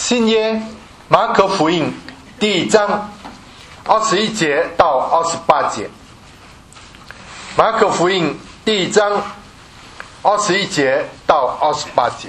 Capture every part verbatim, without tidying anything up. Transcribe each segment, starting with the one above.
新约马可福音第一章二十一节到二十八节。马可福音第一章二十一节到二十八节。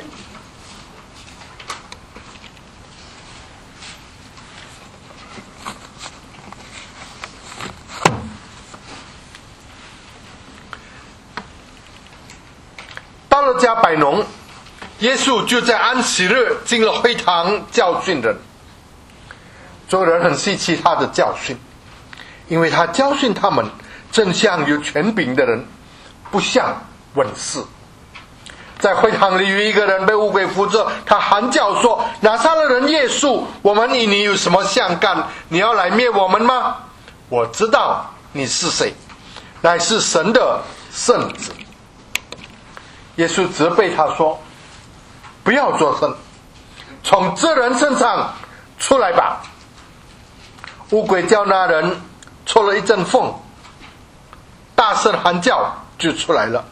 到了加百农，耶稣就在安息日进了会堂教训人。众人很稀奇他的教训，因为他教训他们正像有权柄的人，不像文士。在会堂里有一个人被污鬼附着，他喊叫说：拿撒勒人耶稣，我们与你有什么相干？你要来灭我们吗？我知道你是谁，乃是神的圣子。耶稣责备他说：不要作声，从这人身上出来吧。污鬼叫那人抽了一阵风，大声喊叫就出来了。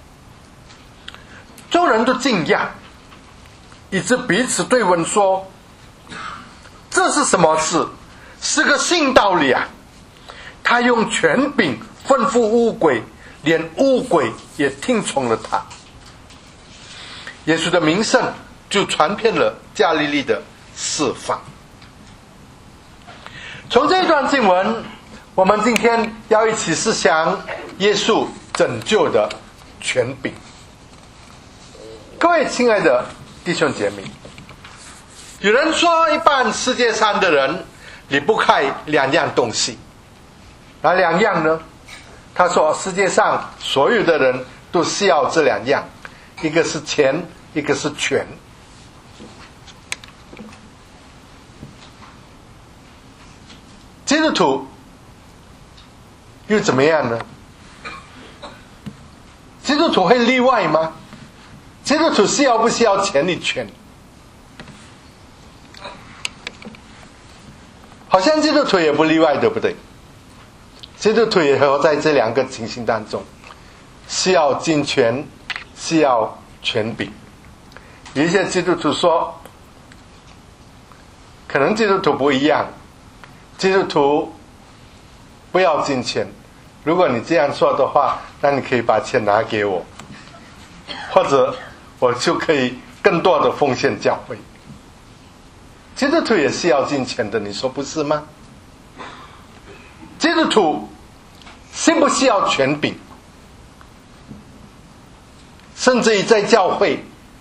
众人都惊讶，以致彼此对问说：这是什么事？是个新道理啊！他用权柄吩咐污鬼，连污鬼也听从了他。耶稣的名声就传遍了加利利的四方。从这一段经文，我们今天要一起思想耶稣拯救的权柄。各位亲爱的弟兄姐妹，有人说一般世界上的人离不开两样东西，哪两样呢？他说世界上所有的人都需要这两样，一个是钱，一个是权。基督徒又怎么样呢？基督徒会例外吗？基督徒需要不需要钱与权？好像基督徒也不例外，对不对？基督徒也活在这两个情形当中，需要金钱，需要权柄。有一些基督徒说，可能基督徒不一样，基督徒不要金钱，如果你这样说的话，那你可以把钱拿给我，或者我就可以更多的奉献教会。基督徒也是要金钱的，你说不是吗？基督徒需不需要权柄？甚至于在教会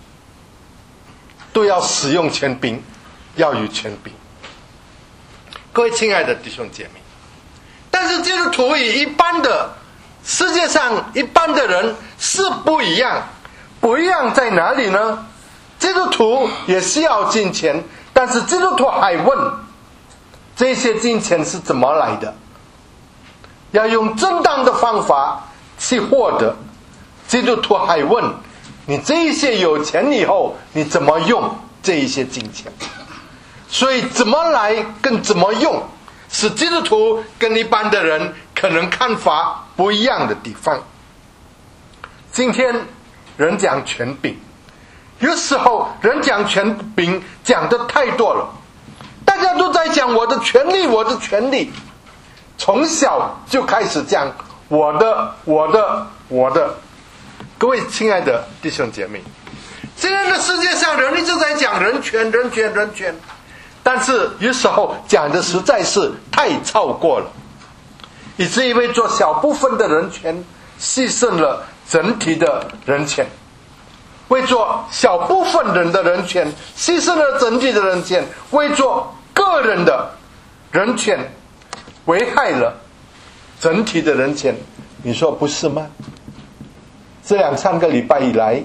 都要使用权柄，要有权柄。各位亲爱的弟兄姐妹，但是基督徒与一般的世界上一般的人是不一样。不一样在哪里呢？基督徒也需要金钱，但是基督徒还问，这些金钱是怎么来的？要用正当的方法去获得。基督徒还问，你这一些有钱以后，你怎么用这一些金钱？所以怎么来跟怎么用，是基督徒跟一般的人可能看法不一样的地方。今天人讲权柄，有时候人讲权柄讲的太多了，大家都在讲我的权利，我的权利，从小就开始讲我的我的我的。各位亲爱的弟兄姐妹，今天的世界上人一直在讲人权人权人权，但是有时候讲的实在是太超过了，以至于为做小部分的人权牺牲了整体的人权，为做小部分人的人权牺牲了整体的人权，为做个人的人权危害了整体的人权，你说不是吗？这两三个礼拜以来，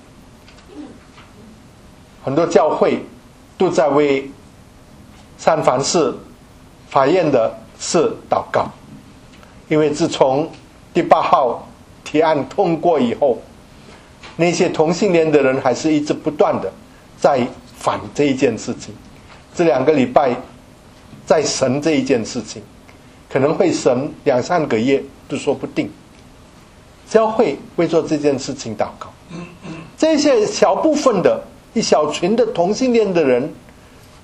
很多教会都在为三藩市法院的事祷告，因为自从第八号提案通过以后，那些同性恋的人还是一直不断的在反这一件事情。这两个礼拜在审这一件事情，可能会审两三个月都说不定。教会为做这件事情祷告。这些小部分的一小群的同性恋的人，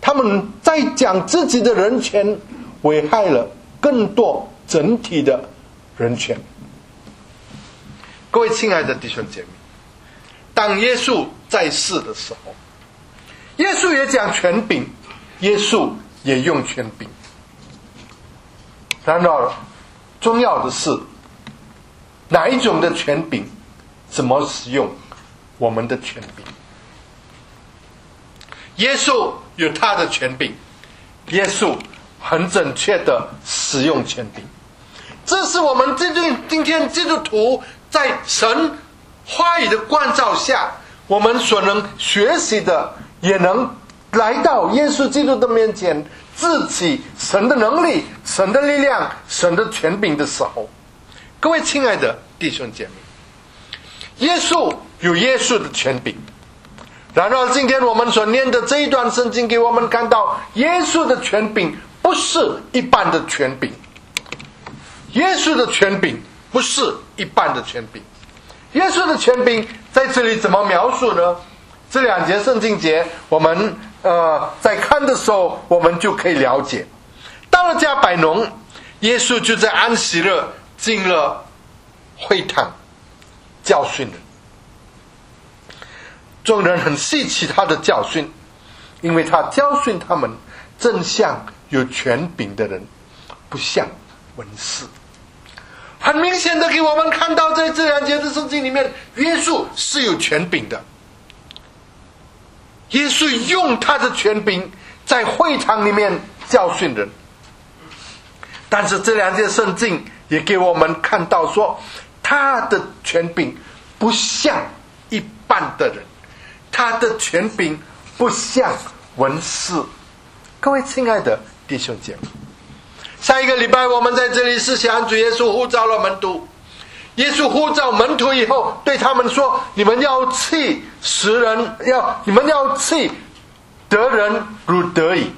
他们在讲自己的人权，危害了更多整体的人权。各位亲爱的弟兄姐妹，当耶稣在世的时候，耶稣也讲权柄，耶稣也用权柄。然而重要的是哪一种的权柄，怎么使用我们的权柄。耶稣有他的权柄，耶稣很准确的使用权柄。这是我们今天基督徒在神话语的光照下，我们所能学习的，也能来到耶稣基督的面前，自己神的能力、神的力量、神的权柄的时候。各位亲爱的弟兄姐妹，耶稣有耶稣的权柄。然而今天我们所念的这一段圣经给我们看到，耶稣的权柄不是一般的权柄。耶稣的权柄不是一般的权柄。耶稣的权柄在这里怎么描述呢？这两节圣经节我们呃在看的时候，我们就可以了解。到了加百农，耶稣就在安息日进了会堂教训人。众人很稀奇他的教训，因为他教训他们正像有权柄的人，不像文士。很明显的给我们看到，在这两节的圣经里面，耶稣是有权柄的。耶稣用他的权柄在会堂里面教训人。但是这两节圣经也给我们看到说，他的权柄不像一般的人，他的权柄不像文士。各位亲爱的弟兄姐妹，上一个礼拜我们在这里思想主耶稣呼召了门徒。耶稣呼召门徒以后，对他们说：你们要弃食人，要你们要弃得人如得己。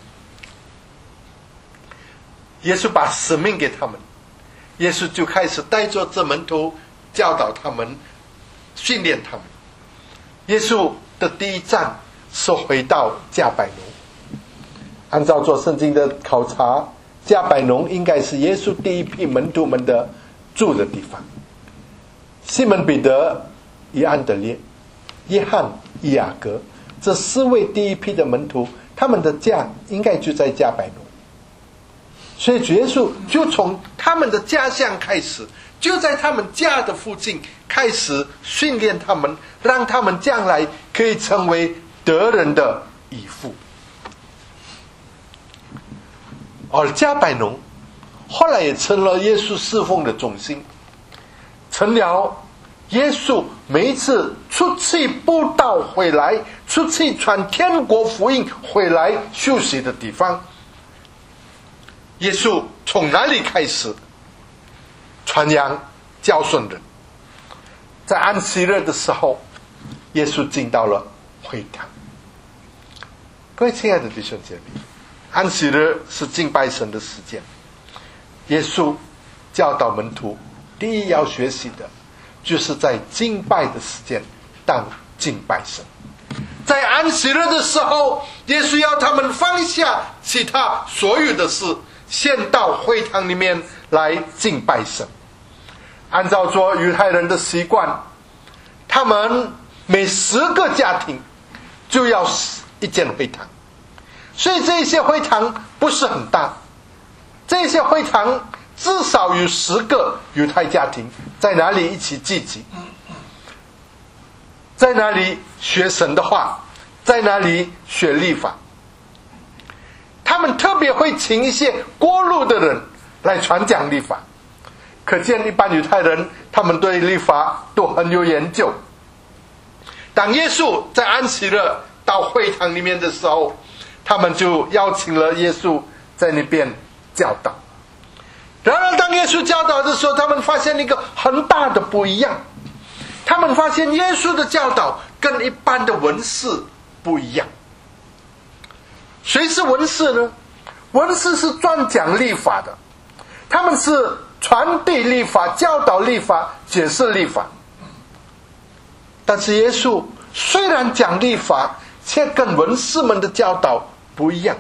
耶稣把使命给他们，耶稣就开始带着这门徒，教导他们，训练他们。耶稣的第一站是回到加百农。按照做圣经的考察，加百农应该是耶稣第一批门徒们的住的地方。西门彼得、以安德烈、约翰、以雅各，这四位第一批的门徒，他们的家应该就在加百农。所以主耶稣就从他们的家乡开始，就在他们家的附近开始训练他们，让他们将来可以成为得人的义父。而加百农后来也成了耶稣侍奉的中心，成了耶稣每一次出去布道回来，出去传天国福音回来休息的地方。耶稣从哪里开始传扬教训人？在安息日的时候，耶稣进到了会堂。各位亲爱的弟兄姐妹，安息日是敬拜神的时间。耶稣教导门徒，第一要学习的就是在敬拜的时间当敬拜神。在安息日的时候，耶稣要他们放下其他所有的事，先到会堂里面来敬拜神。按照做犹太人的习惯，他们每十个家庭就要一间会堂，所以这些会堂不是很大，这些会堂至少有十个犹太家庭在哪里一起聚集，在哪里学神的话，在哪里学律法。他们特别会请一些过路的人来传讲律法，可见一般犹太人他们对律法都很有研究。当耶稣在安息日到会堂里面的时候，他们就邀请了耶稣在那边教导。然而当耶稣教导的时候，他们发现一个很大的不一样。他们发现耶稣的教导跟一般的文士不一样。谁是文士呢？文士是专讲律法的，他们是传递律法、教导律法、解释律法。但是耶稣虽然讲律法，却跟文士们的教导不一样。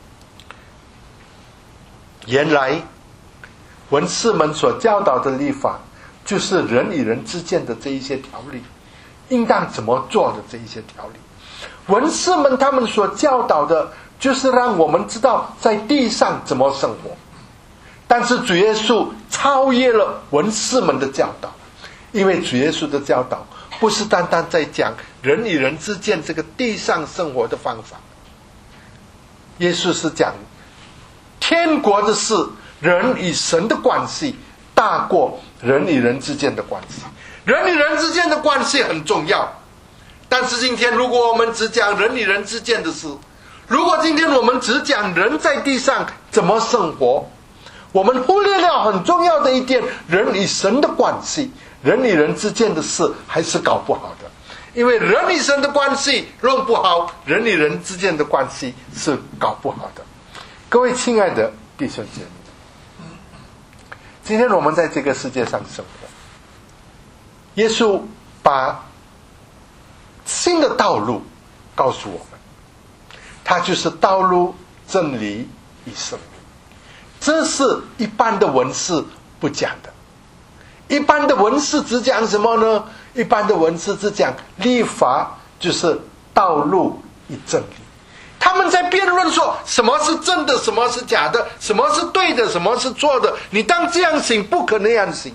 原来文士们所教导的律法，就是人与人之间的这一些条例，应当怎么做的这一些条例。文士们他们所教导的，就是让我们知道在地上怎么生活。但是主耶稣超越了文士们的教导，因为主耶稣的教导不是单单在讲人与人之间这个地上生活的方法，耶稣是讲天国的事，人与神的关系大过人与人之间的关系。人与人之间的关系很重要，但是今天如果我们只讲人与人之间的事，如果今天我们只讲人在地上怎么生活，我们忽略了很重要的一点，人与神的关系，人与人之间的事还是搞不好的。因为人与神的关系弄不好，人与人之间的关系是搞不好的。各位亲爱的弟兄姐妹，今天我们在这个世界上生活，耶稣把新的道路告诉我们，它就是道路、真理与生命。这是一般的文士不讲的。一般的文士只讲什么呢？一般的文士只讲律法，就是道路与真理。他们在辩论说什么是真的，什么是假的，什么是对的，什么是错的，你当这样行，不可那样行，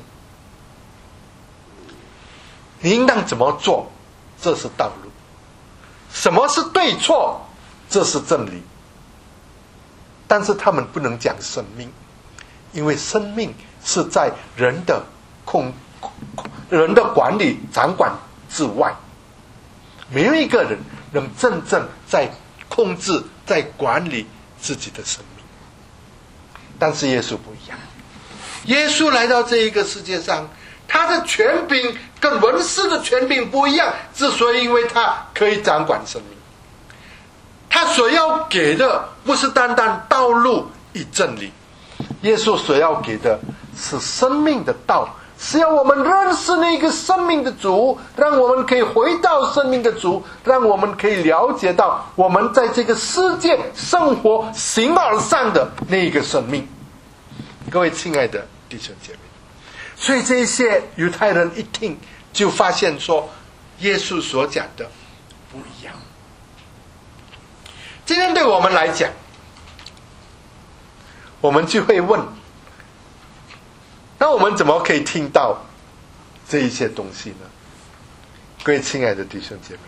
你应当怎么做，这是道路。什么是对错，这是真理。但是他们不能讲生命，因为生命是在人的控人的管理掌管之外，没有一个人能真正在控制在管理自己的生命。但是耶稣不一样，耶稣来到这一个世界上，他的权柄跟文士的权柄不一样，之所以因为他可以掌管生命，他所要给的不是单单道路与真理，耶稣所要给的是生命的道，是要我们认识那个生命的主，让我们可以回到生命的主，让我们可以了解到我们在这个世界生活形而上的那个生命。各位亲爱的弟兄姐妹，所以这些犹太人一听就发现说耶稣所讲的不一样。今天对我们来讲，我们就会问，那我们怎么可以听到这一些东西呢？各位亲爱的弟兄姐妹，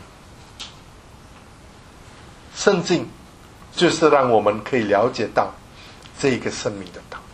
圣经就是让我们可以了解到这一个生命的道。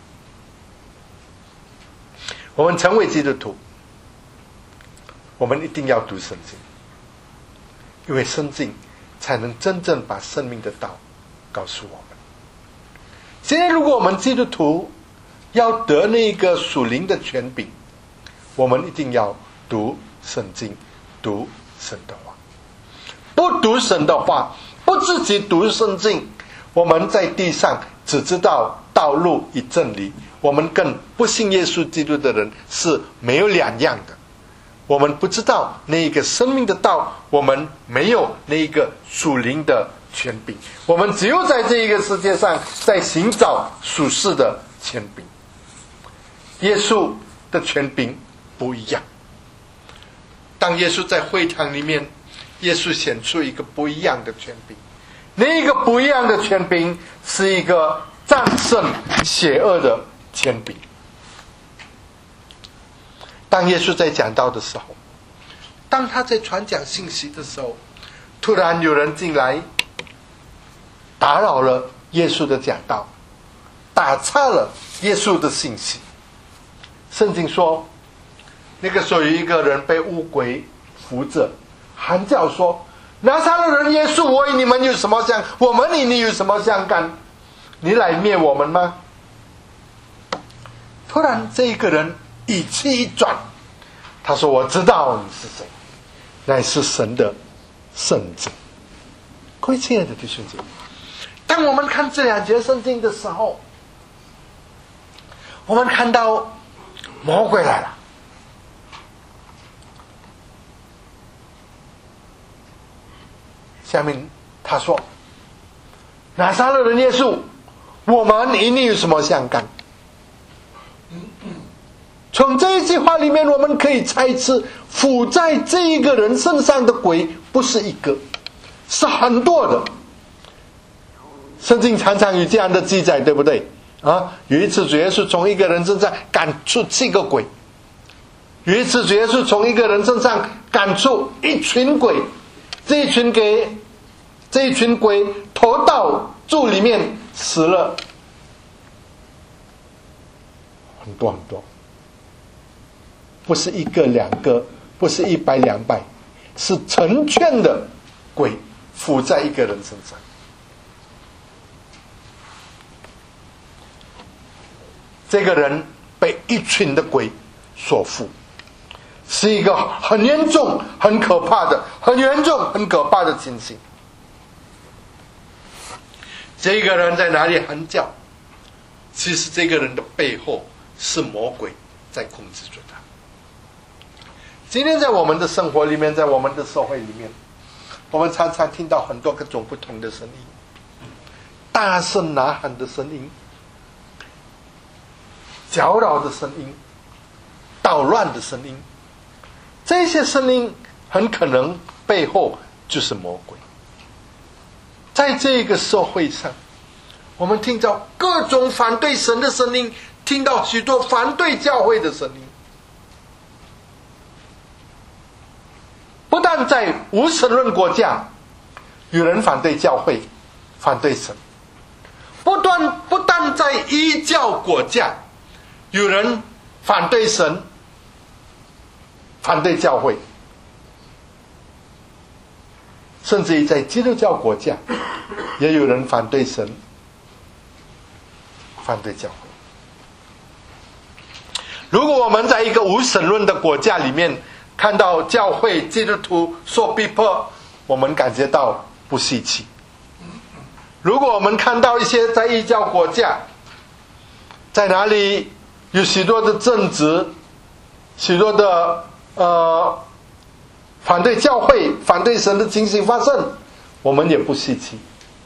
我们成为基督徒，我们一定要读圣经，因为圣经才能真正把生命的道告诉我们。今天如果我们基督徒要得那个属灵的权柄，我们一定要读圣经，读神的话。不读神的话，不自己读圣经，我们在地上只知道道路与真理，我们跟不信耶稣基督的人是没有两样的。我们不知道那个生命的道，我们没有那个属灵的权柄，我们只有在这一个世界上在寻找属世的权柄。耶稣的权柄不一样。当耶稣在会堂里面，耶稣显出一个不一样的权柄，那个不一样的权柄是一个战胜邪恶的权柄。当耶稣在讲道的时候，当他在传讲信息的时候，突然有人进来打扰了耶稣的讲道，打岔了耶稣的信息。圣经说，那个时候有一个人被乌鬼扶着，喊叫说：拿撒勒人耶稣，我与你们有什么相我们与你有什么相干？你来灭我们吗？突然这一个人语气一转，他说：我知道你是谁，乃是神的圣者。各位亲爱的弟兄姐妹，当我们看这两节圣经的时候，我们看到魔鬼来了。下面他说： 拿撒勒人耶稣，我们与你有什么相干？从这一句话里面，我们可以猜测，附在这一个人身上的鬼不是一个，是很多的。圣经常常有这样的记载，对不对啊？有一次主耶稣从一个人身上赶出七个鬼，有一次主耶稣从一个人身上赶出一群鬼，这一群鬼这一群鬼投到柱里面死了很多很多，不是一个两个，不是一百两百，是成圈的鬼附在一个人身上。这个人被一群的鬼所附，是一个很严重很可怕的很严重很可怕的情形。这个人在哪里喊叫？其实这个人的背后是魔鬼在控制着他。今天在我们的生活里面，在我们的社会里面，我们常常听到很多各种不同的声音，大声呐喊的声音，搅扰的声音，捣乱的声音，这些声音很可能背后就是魔鬼。在这个社会上，我们听到各种反对神的声音，听到许多反对教会的声音。不但在无神论国家，有人反对教会，反对神；不但不但在异教国家，有人反对神，反对教会，甚至于在基督教国家，也有人反对神，反对教会。如果我们在一个无神论的国家里面看到教会基督徒受逼迫，我们感觉到不稀奇。如果我们看到一些在异教国家，在哪里有许多的正直，许多的呃反对教会、反对神的情形发生，我们也不稀奇。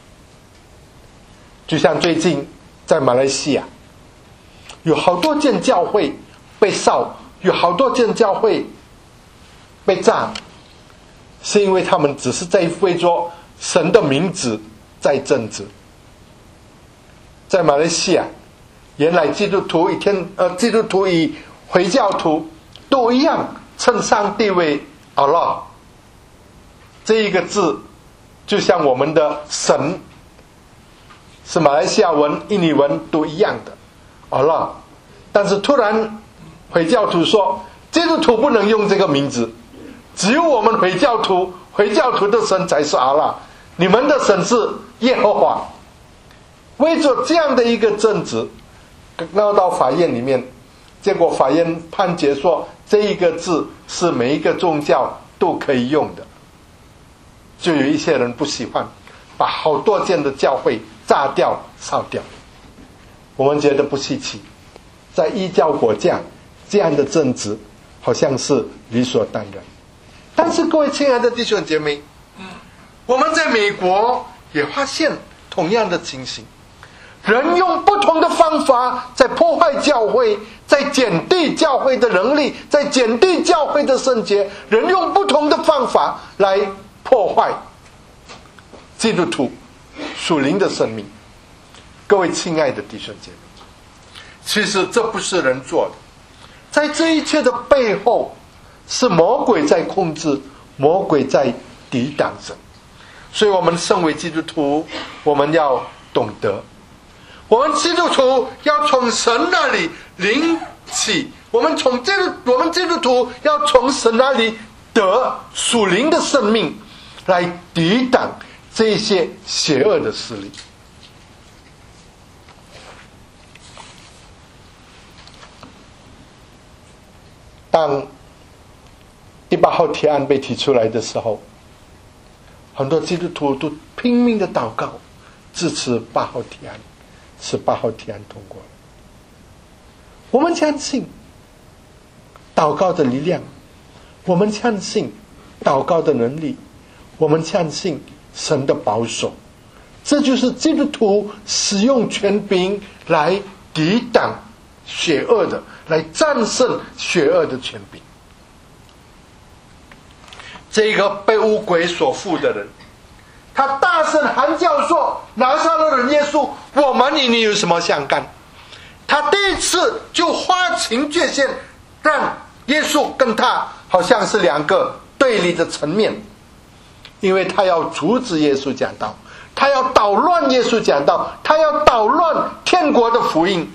就像最近在马来西亚，有好多间教会被烧，有好多间教会被炸，是因为他们只是在为着神的名字在争执。在马来西亚，原来基督徒一天呃，基督徒与回教徒都一样称上帝为阿拉，这一个字就像我们的神是马来西亚文、印尼文都一样的阿拉，但是突然回教徒说基督徒不能用这个名字，只有我们回教徒回教徒的神才是阿拉，你们的神是耶和华。为着这样的一个争执闹到法院里面，结果法院判决说这一个字是每一个宗教都可以用的，就有一些人不喜欢，把好多间的教会炸掉烧掉。我们觉得不稀奇，在异教国家这样的争执好像是理所当然。但是各位亲爱的弟兄姐妹，我们在美国也发现同样的情形，人用不同的方法在破坏教会，在减低教会的能力，在减低教会的圣洁。人用不同的方法来破坏基督徒属灵的生命。各位亲爱的弟兄姐妹，其实这不是人做的，在这一切的背后是魔鬼在控制，魔鬼在抵挡神。所以我们身为基督徒，我们要懂得，我们基督徒要从神那里领起，我们从这个我们基督徒要从神那里得属灵的生命，来抵挡这些邪恶的势力。当第八号提案被提出来的时候，很多基督徒都拼命的祷告支持八号提案，使八号提案通过了。我们相信祷告的力量，我们相信祷告的能力，我们相信神的保守， 这就是基督徒使用权柄来抵挡邪恶的，来战胜邪恶的权柄。这个被污鬼所附的人，他大声喊叫说：拿撒勒人耶稣，我们与你有什么相干？他第一次就划清界限，让耶稣跟他好像是两个对立的层面，因为他要阻止耶稣讲道，他要捣乱耶稣讲道，他要捣乱天国的福音。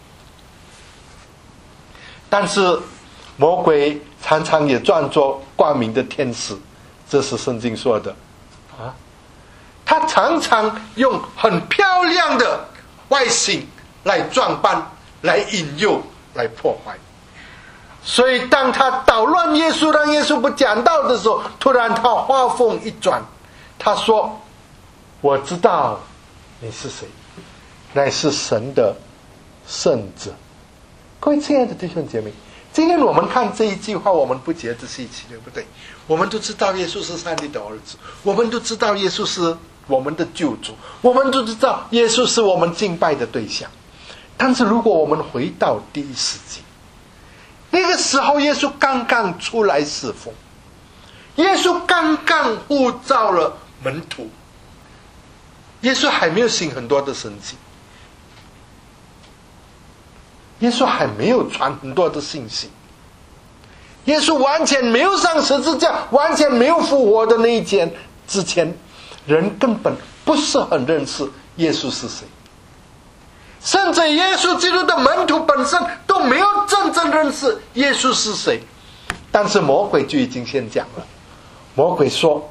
但是魔鬼常常也装作光明的天使，这是圣经说的啊。他常常用很漂亮的外形来装扮，来引诱，来破坏。所以当他捣乱耶稣，让耶稣不讲道的时候，突然他话锋一转，他说：我知道你是谁，乃是神的圣者。各位亲爱的弟兄姐妹，今天我们看这一句话，我们不觉得稀奇，对不对？我们都知道耶稣是上帝的儿子，我们都知道耶稣是我们的救主，我们都知道耶稣是我们敬拜的对象。但是如果我们回到第一世纪，那个时候耶稣刚刚出来侍奉，耶稣刚刚呼召了门徒，耶稣还没有行很多的神迹，耶稣还没有传很多的信息，耶稣完全没有上十字架，完全没有复活的那一天之前，人根本不是很认识耶稣是谁，甚至耶稣基督的门徒本身都没有真正认识耶稣是谁。但是魔鬼就已经先讲了，魔鬼说：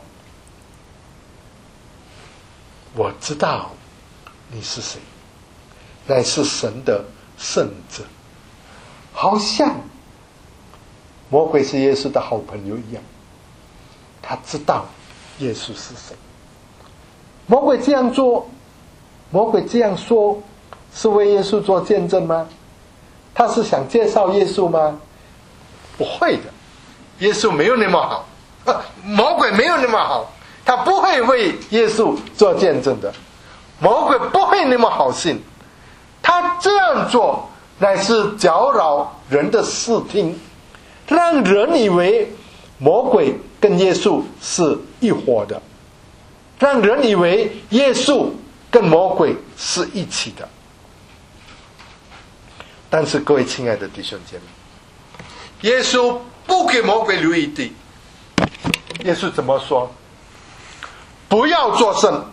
我知道你是谁，乃是神的圣者。好像魔鬼是耶稣的好朋友一样，他知道耶稣是谁。魔鬼这样做，魔鬼这样说，是为耶稣做见证吗？他是想介绍耶稣吗？不会的，耶稣没有那么好，呃、魔鬼没有那么好，他不会为耶稣做见证的。魔鬼不会那么好心，他这样做乃是搅扰人的视听，让人以为魔鬼跟耶稣是一伙的，让人以为耶稣跟魔鬼是一起的。但是各位亲爱的弟兄姐妹，耶稣不给魔鬼留一地。耶稣怎么说？不要作声，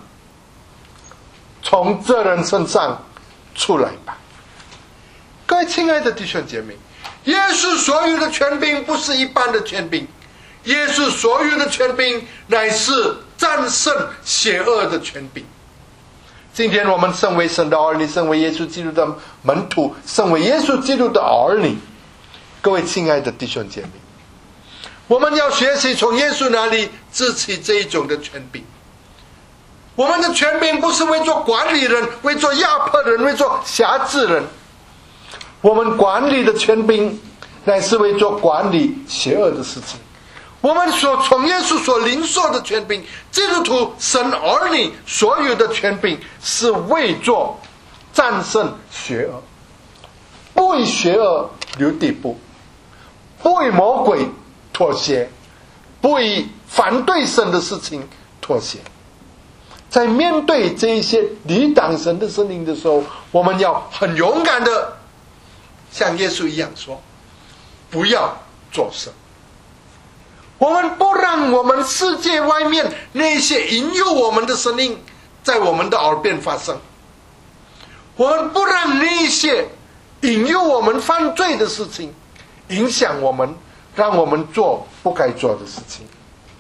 从这人身上出来吧。各位亲爱的弟兄姐妹，耶稣所有的权柄不是一般的权柄，耶稣所有的权柄乃是战胜邪恶的权柄。今天我们身为神的儿女，身为耶稣基督的门徒，身为耶稣基督的儿女，各位亲爱的弟兄姐妹，我们要学习从耶稣那里支取这一种的权柄。我们的权柄不是为做管理人，为做压迫人，为做辖制人，我们管理的权柄乃是为做管理邪恶的事情。我们所从耶稣所领受的权柄，基督徒神儿女所有的权柄，是为做战胜邪恶，不为邪恶留地步，不为魔鬼妥协，不为反对神的事情妥协。在面对这一些抵挡神的生灵的时候，我们要很勇敢的像耶稣一样说：不要作声。我们不让我们世界外面那些引诱我们的声音在我们的耳边发生，我们不让那些引诱我们犯罪的事情影响我们，让我们做不该做的事情。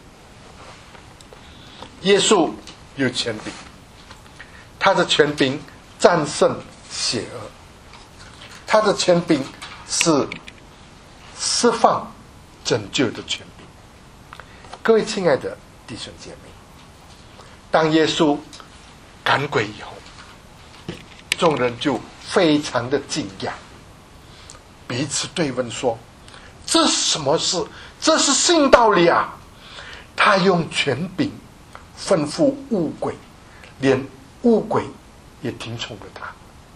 耶稣有权柄，他的权柄战胜邪恶，他的权柄是释放拯救的权柄。各位亲爱的弟兄姐妹，当耶稣赶鬼以后，众人就非常的惊讶，彼此对问说：这是什么事？这是新道理啊！他用权柄吩咐污鬼，连污鬼也听从了他。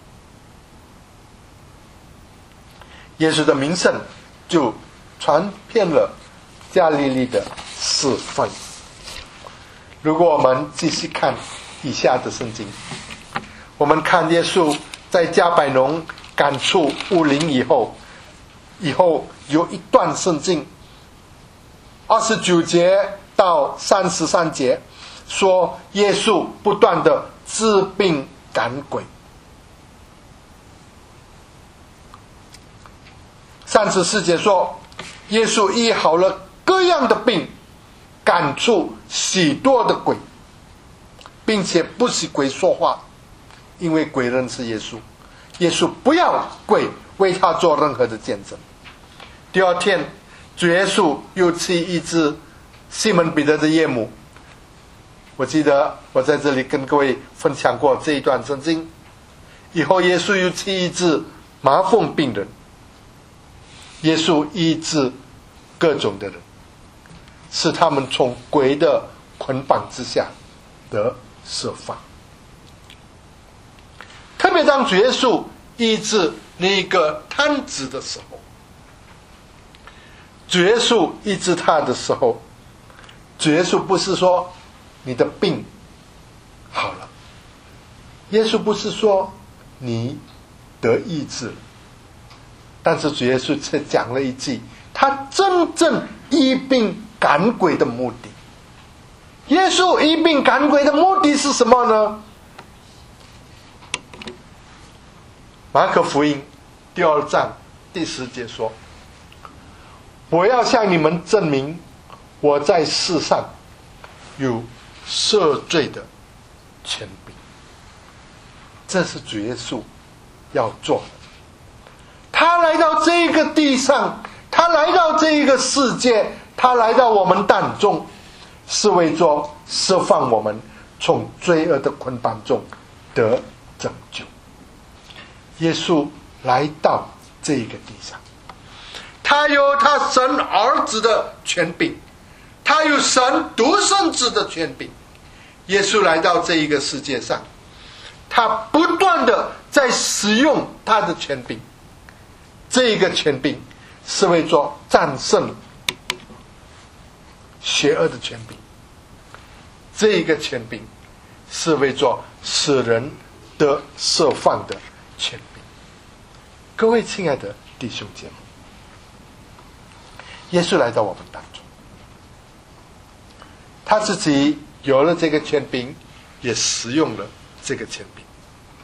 耶稣的名声就传遍了加利利的四分。如果我们继续看以下的圣经，我们看耶稣在加百农赶出污灵以后，以后有一段圣经二十九节到三十三节说耶稣不断的治病赶鬼。三十四节说耶稣医好了各样的病，赶出许多的鬼，并且不许鬼说话，因为鬼认识耶稣，耶稣不要鬼为他做任何的见证。第二天主耶稣又去医治西门彼得的岳母。我记得我在这里跟各位分享过这一段圣经。以后耶稣又去医治麻风病人，耶稣医治各种的人，使他们从鬼的捆绑之下得释放。特别当主耶稣医治那个瘫子的时候，主耶稣医治他的时候，主耶稣不是说你的病好了，耶稣不是说你得医治，但是主耶稣却讲了一句他真正医病赶鬼的目的。耶稣医病赶鬼的目的是什么呢？马可福音第二章第十节说，我要向你们证明我在世上有赦罪的权柄。这是主耶稣要做的。他来到这个地上，他来到这个世界，他来到我们当中，是为着释放我们从罪恶的捆绑中得拯救。耶稣来到这个地上，他有他神儿子的权柄，他有神独生子的权柄。耶稣来到这一个世界上，他不断的在使用他的权柄。这一个权柄是为着战胜邪恶的权柄，这一个权柄是为着使人得释放的权柄。各位亲爱的弟兄姐妹，耶稣来到我们当中，他自己有了这个权柄，也使用了这个权柄。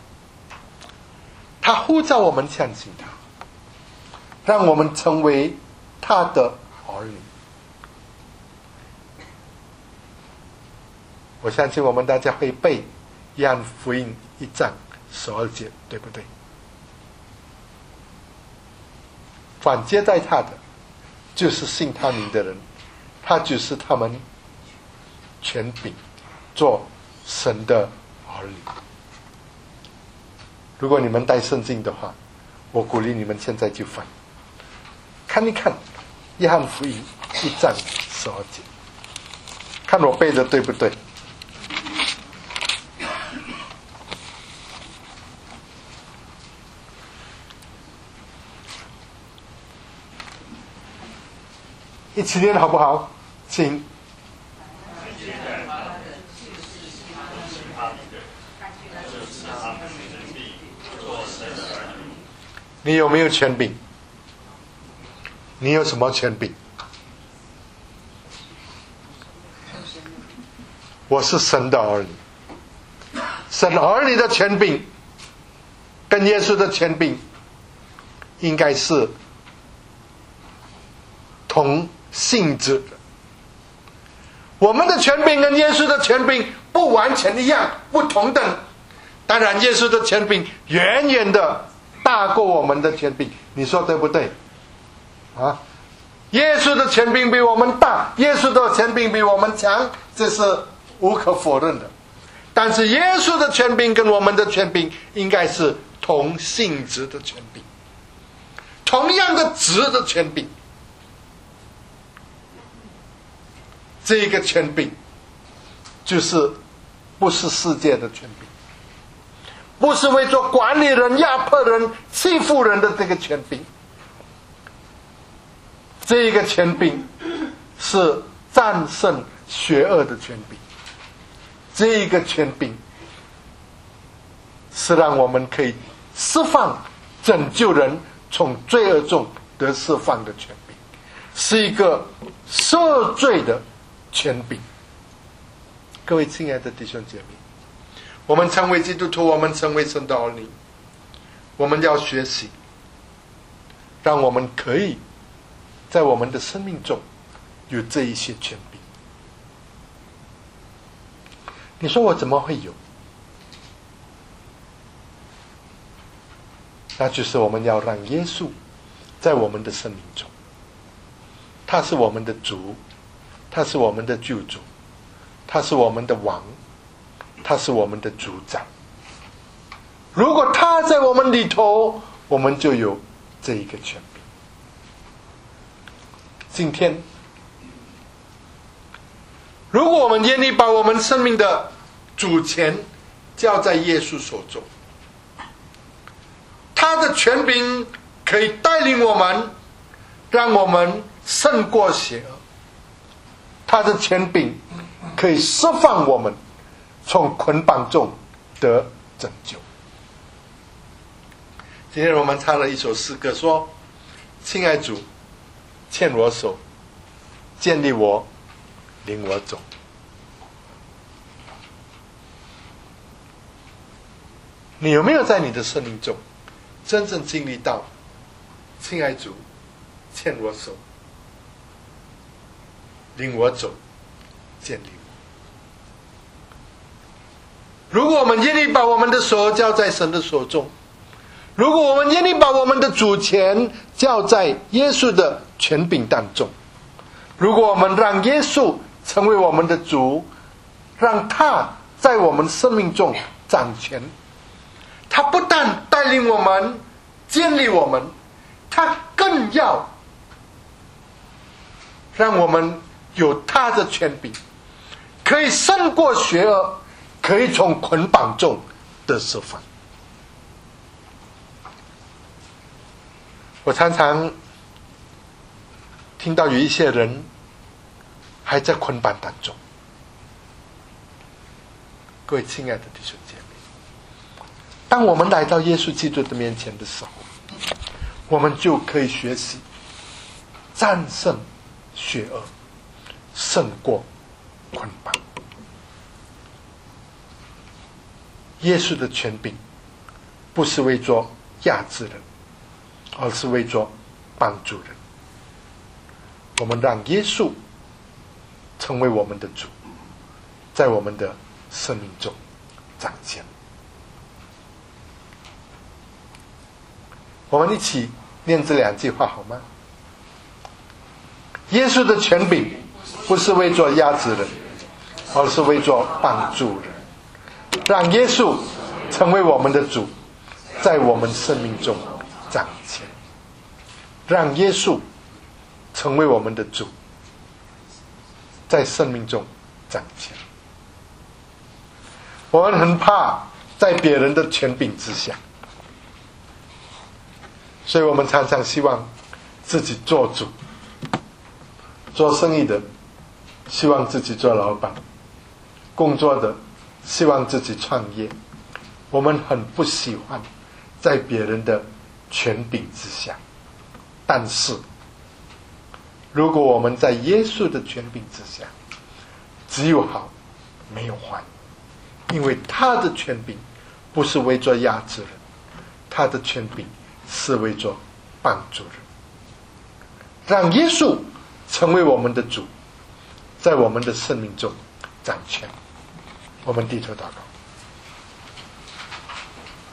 他呼召我们相信他，让我们成为他的儿女。我相信我们大家会背约翰福音一章十二节，对不对？凡接待他的，就是信他名的人，他就是他们权柄，做神的儿女。如果你们带圣经的话，我鼓励你们现在就翻看一看约翰福音一章十二节，看我背的对不对。一起念好不好？请。你有没有权柄？你有什么权柄？我是神的儿女。神儿女的权柄跟耶稣的权柄应该是同性质的。我们的权柄跟耶稣的权柄不完全一样，不同等。当然耶稣的权柄远远的大过我们的权柄，你说对不对啊？耶稣的权柄比我们大，耶稣的权柄比我们强，这是无可否认的。但是耶稣的权柄跟我们的权柄应该是同性质的权柄，同样的值的权柄。这个权柄就是不是世界的权柄， 不是为做管理人、压迫人、欺负人的这个权柄。这一个权柄是战胜邪恶的权柄，这一个权柄是让我们可以释放、拯救人从罪恶中得释放的权柄，是一个赦罪的权柄。各位亲爱的弟兄姐妹，我们成为基督徒，我们成为神的儿女，我们要学习，让我们可以在我们的生命中有这一些权柄。你说我怎么会有？那就是我们要让耶稣在我们的生命中，他是我们的主，他是我们的救主，他是我们的王，他是我们的主宰。如果他在我们里头，我们就有这一个权柄。今天如果我们愿意把我们生命的主权交在耶稣手中，他的权柄可以带领我们，让我们胜过邪恶，他的权柄可以释放我们从捆绑中得拯救。今天我们唱了一首诗歌，说亲爱主，牵我手，建立我，领我走。你有没有在你的生命中真正经历到亲爱主，牵我手，领我走，建立我？如果我们愿意把我们的手交在神的手中，如果我们愿意把我们的主权交在耶稣的权柄当中，如果我们让耶稣成为我们的主，让他在我们生命中掌权，他不但带领我们、建立我们，他更要让我们有他的权柄，可以胜过邪恶，可以从捆绑中得释放。我常常听到有一些人还在捆绑当中。各位亲爱的弟兄姐妹，当我们来到耶稣基督的面前的时候，我们就可以学习战胜邪恶，胜过捆绑。耶稣的权柄不是为着压制人，而是为着帮助人。我们让耶稣成为我们的主，在我们的生命中彰显。我们一起念这两句话好吗？耶稣的权柄不是为着压制人，而是为着帮助人。让耶稣成为我们的主，在我们生命中彰显。让耶稣成为我们的主，在生命中彰显。我们很怕在别人的权柄之下，所以我们常常希望自己做主。做生意的希望自己做老板，工作的希望自己创业。我们很不喜欢在别人的权柄之下。但是如果我们在耶稣的权柄之下，只有好没有坏，因为他的权柄不是为着压制人，他的权柄是为着帮助人。让耶稣成为我们的主，在我们的生命中掌权。我们低头祷告。